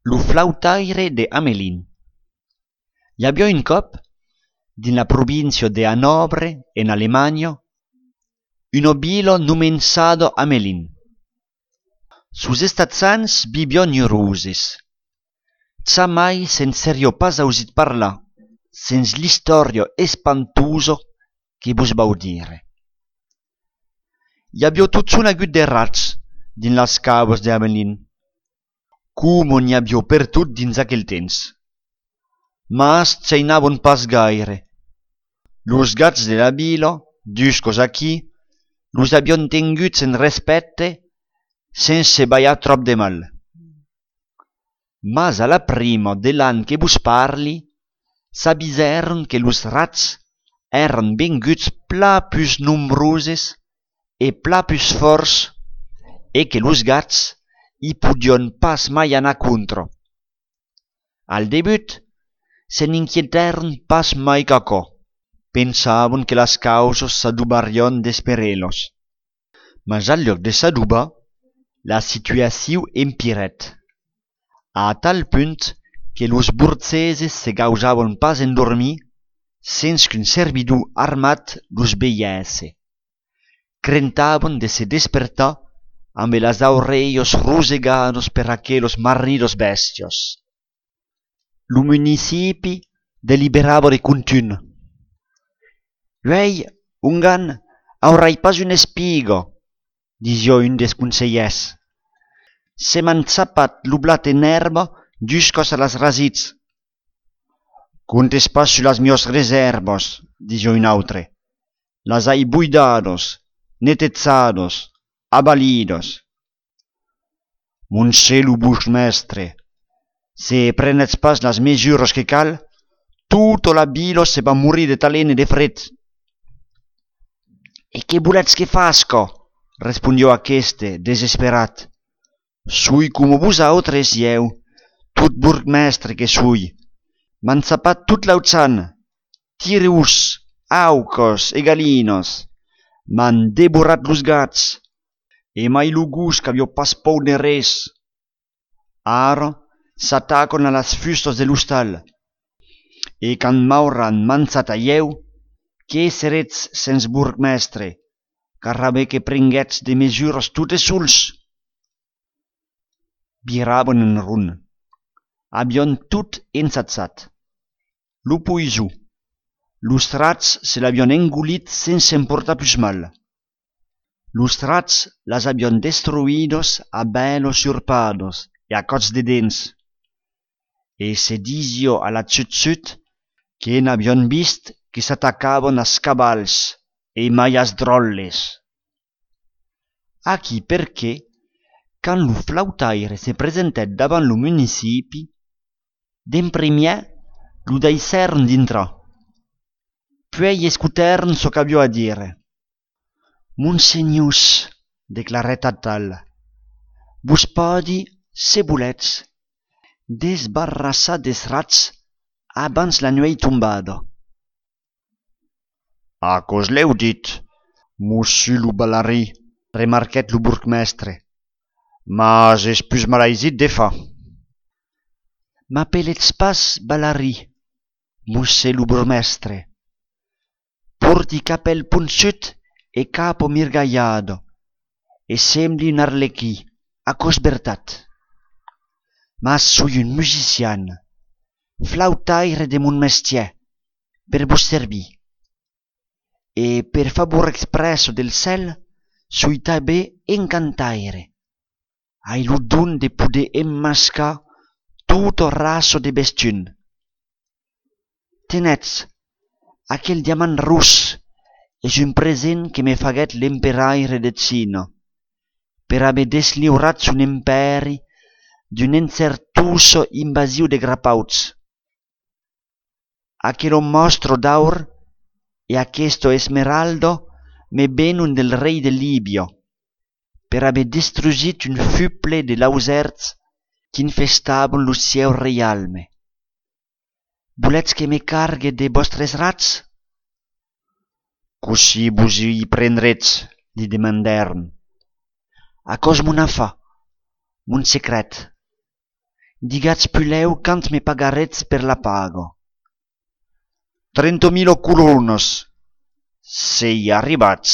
Lo flautaire de Hamelin. Hi havia un cop, din la provincia de Hanovre, en Alemania, un obilo numensado Hamelin. Sus estatzans vivio nurusis. Tsa mai sen serio pas ausit parlar, sens l'istorio espantuso che vos bau dire. Hi havia tutun agut de rats din las cauas de Hamelin, como n'hi havia per tot dins aquel temps. Mas c'einavon pas gaire. Los gats de l'abilo, duscos aquí, los avion tenguts en respecte, sense baiar trop de mal. Mas a la prima de l'an que vos parli, s'avisèron que los rats èran venguts pla plus nombroses e pla plus forts e que los gats hi podion pas mai anar contro. Al debut, se n'inquietèron pas mai qu'aquò. Pensavon que las causes s'adubarion d'esperelos. Mas al lloc de s'adubar, la situaciu empiret. A tal punt que los burceses se gausavon pas endormir sens qu'un servidor armat los veiesse. Crentavon de se despertar amb las aurellos rosegados per aquelos marridos bestios. Lo municipi deliberava de continu. «Uei, ungan, aurai pas un espigo», disio un des consellers. «Se m'han zapat lo blat en herba juscos a las rasits». «Comptes pas su las mios reservos», disio un autre. «Las hai buidados, netezzados, abalidos». «Monselu burgmestre, se prenetz pas las mesuras que cal, tutto l'abilo se va morir de talent e de fred». «E que voletz que fasco?» respondió aqueste, desesperat. «Sui como vosautres ieu, tot burgmestre que sui. M'han zapat tot l'autzan, tirus, aucos e galinos. M'han devorat los gats, e mai lo gus qu'avio pas pou de res. Ara s'atacon a las fustos de l'ostal, e can m'auran manzat a ieu, que seretz sens burgmestre, car habe que prenguetz de mesures totes sols». Viravon en run. Avion tot ensatzat. Lo poiso. Los rats se l'avion engolit sense emportar plus mal. Los rats las avion destruidos a belos surpados e a cots de dents. E se disio a la zut que n'avion vist que s'atacavon as cabals e mai as drolles. Aquí perché, quand lo flautaire se presentèt davant lo municipi, d'emprimièr lo daissèron dintra. Puei escutèron çò qu'avio a dire. «Monsenhors», declarèt a tal, «vos pòdi, se voletz, desbarrassar des rats abans la nuei tombada». «Acos l'heu dit, mossu lo balari», remarquèt lo burgmestre, «mas és pus malaisit de fa». «M'apelletz pas balari, mosse lo burgmestre. Porti capel punçut e capo mirgaiado, e sembli un arlequí, acos vertat. Mas sui un musician, flautaire de mon mestier, per vos servir. E per favor expresso del cel, sui tabè encantaire. Ai lo don de poder emmascar tutto raso de bestiun. Tenetz, aquel diamant rus és un present que me faguèt l'emperaire de Cina, per haver desliurat son imperi d'un encertuso invasiu de grapauts. Aquelo mostro d'aur e aquesto esmeraldo me venon del rei de Libia, per haver destrugit un fuple de lausèrts qu'infestavan lo sieu reialme. Voletz que me cargue de vostres rats?» «Così vos hi prendretz», li demandèron. «Acòs mon afa, mon secret. Digatz puleu cant me pagaretz per la pago. 30.000 colonos. Se hi arribats.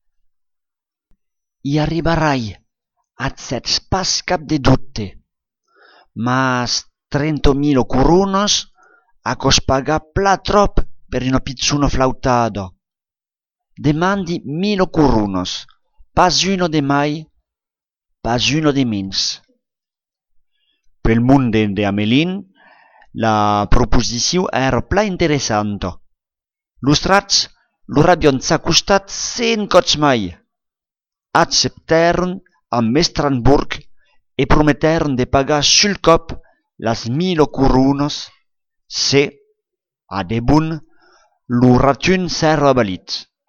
Hi arribarai, atzets pas cap de dubte. Mas 30.000 coronos acos pagar pla trop per un pizzuno flautado. Demandi 1.000 coronos, pas uno de mai, pas uno de mins. Pel monde de Amelin, la proposició era pla interessanta. Los rats lo rabion s'acostat 100 cops mai. Acceptèron amb Strasburg e prometèron de pagar sul cop las 1.000 coronos se, a debun, lo ratun s'era abalit.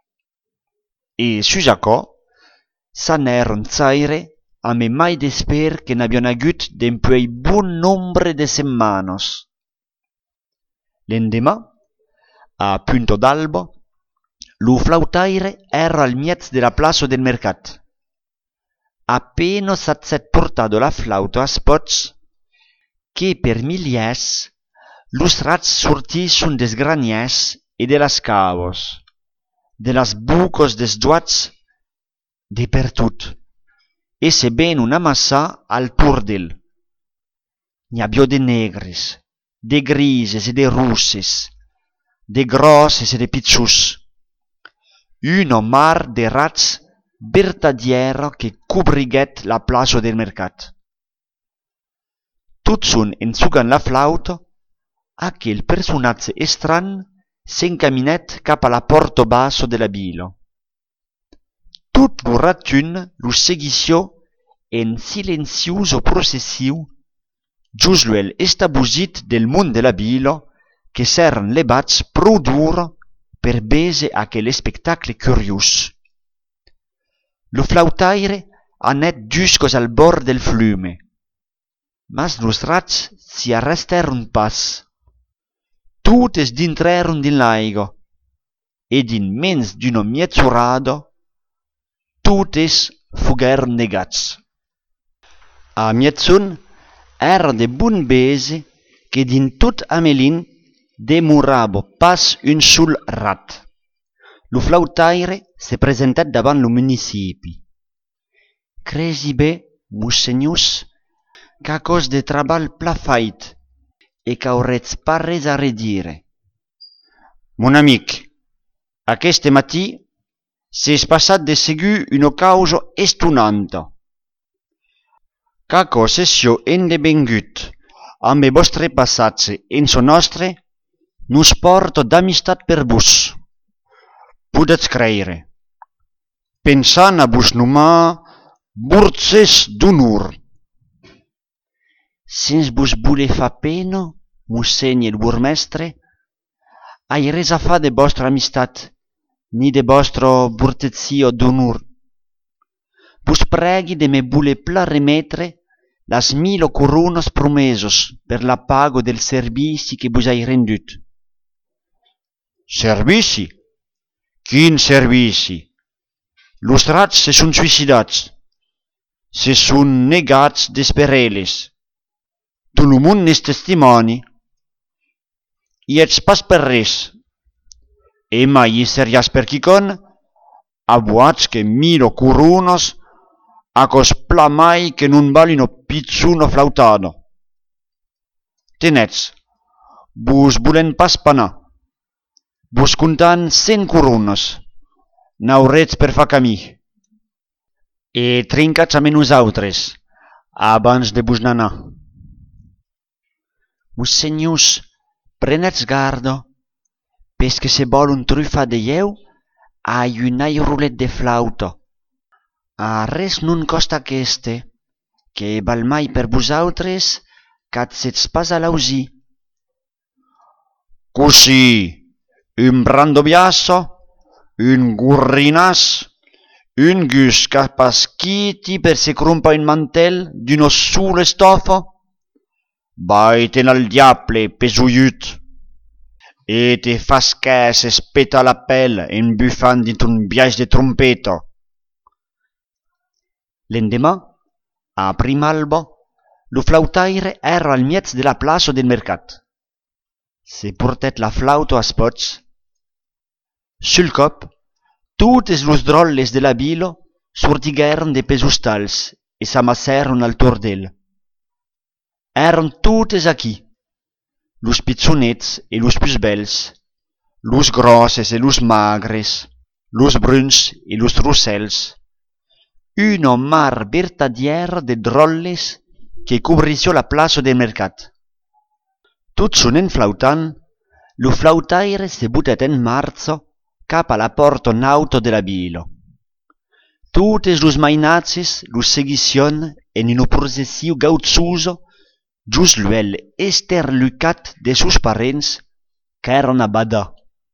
E sus aquò, s'anèron zaire amb mai d'esper que n'avion agut dempuèi bon nombre de semmanos. L'endemà, a punto d'alba, lo flautaire era al miez de la plaça del mercat. Appena s'atzet portado la flauta a spots, que per miliers los rats sortisson des graniers e de las cavos, de las bucos des doats, de per tot, e se benon amassar al tordel. N'aviò de negres, de grises e de russes, de grosses e de pizzos. Una mar de rats vertadiera que cobriguet la plaça del mercat. Tutson ensugant la flauta, aquel personatge estran s'encaminèt cap a la porta bassa de la vila. Tot lo ratun lo seguició en silenciosa processiu just luel estabusit del mont de la vila que s'èran levats prou d'ora per bese aquel espectacle curiós. Lo flautaire anèt juscos al bord del flume, mas los rats s'hi arrestèron pas. Totes dintrèron din l'aiga, e din mens d'una mietzorada, totes fuguèron negats. A mietzon era de bon bese que din tot Amelin demorava pas un sul rat. Lo flautaire se presentèt davant lo municipi. Cresi bé, monssenyors, qu'acòs de trabal pla fait e qu'auretz pas res a redire. Mon amic, aqueste matí s'es passat de segur una causa estonanta. Qu'aquò sessió endevengut amb el vostre passatge en so nostre, nos porta d'amistat per vos. Podetz creire. Pensant a vos nomar burtzes d'honor. Sens vos voler fa pena, mossèn el burmestre, ai res a fa de vostra amistat, ni de vostra burtezio d'honor. Vos pregui de me voler pla remetre las 1.000 coronas promesos per la pago del servici que vos ai rendut. Servici? Quin servici? Los rats se son suïcidats, se son negats d'espereles. Tu lo mund n'és testimoni. I ets pas per res. E mai hi serias per quicon, abuats que 1.000 coronas acos pla mai que non valino pizzuno flautado. Tenetz, vos volen pas panar. Vos contant 100 coronas, n'auretz per fa camí. E trincatz amb nosaltres, abans de vos n'anar. Monssenyors, prenetz garda, pes que se vol un trufa de lleu, ai un airolet de flauta. A res non costa aqueste, que val mai per vosaltres qu'atzets pas a l'ausir. Così, un brando biassa, un gurrinàs, un gus capaschiti per se crompa un mantel d'una sola stofa, vaiten al diable pesuiut, e te fas che se speta la pelle en buffant dint un biaix de trompeta. L'endemà, a primalba, Lo flautaire era al miez de la plaça del mercat. Se portet la flauto a spots. Sul cop, totes los drolles de la bilo sortigueren de pes ostals e s'amassèron al torn d'el. Eran totes aquí, los pizzonets e los plus bels, los grosses e los magres, los bruns e los rossels. Una mar vertadiera de drolles que cobrició la plaça del mercat. Tot sonant flautant, lo flautaire se butet en marzo cap a la porta en auto de la bilo. Totes los mainazes los seguission en un processiu gautzoso just l'uel esterlucat de sus parents qu'èran a badar.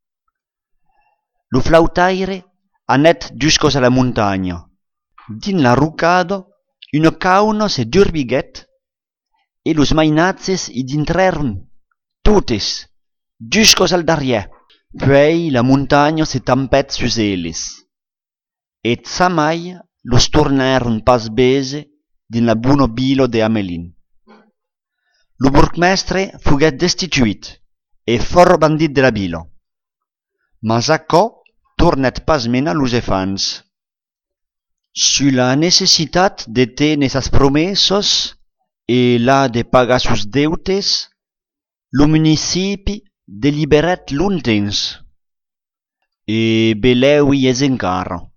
Lo flautaire anet juscos a la montagna. Din la rucada, una cauna se durbiguet e los mainazes id intrèron totes, juscos al darrièr. Puei la montagna se tampèt sus eles. Et samai los tornèron pas bese din la bona bilo de Amelin. Lo burgmestre fuguet destituït e for bandit de la bilo. Mas aquò tornet pas mena los efants. Su la necessitat de tene sas promessos e la de pagar sus deutes, lo municipi deliberet long temps. E beleui es encara.